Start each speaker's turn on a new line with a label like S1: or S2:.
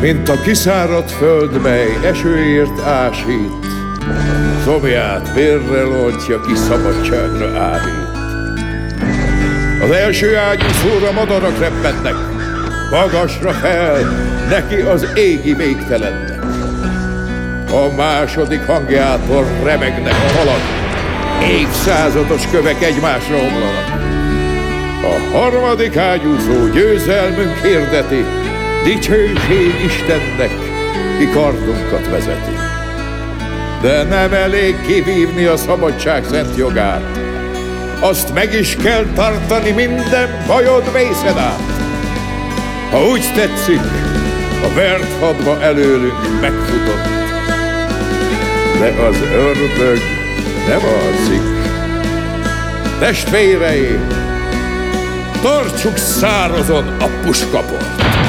S1: mint a kiszáradt föld, mely esőért ásít, szomját vérre lontja, ki szabadságra áhít. Az első ágyúszóra madarak reppennek, magasra fel, neki az égi végtelennek. A második hangjától remegnek falak, évszázados kövek egymásra omlanak. A harmadik ágyúszó győzelmünk hirdeti, dicsőség Istennek, ki kardunkat vezeti. De nem elég kivívni a szabadság szent jogát, azt meg is kell tartani, minden bajod vészed át. Ha úgy tetszik, a vert hadba előlünk megfutott, de az ördög nem alszik. Testvéreim, tartsuk szárazon a puskaport!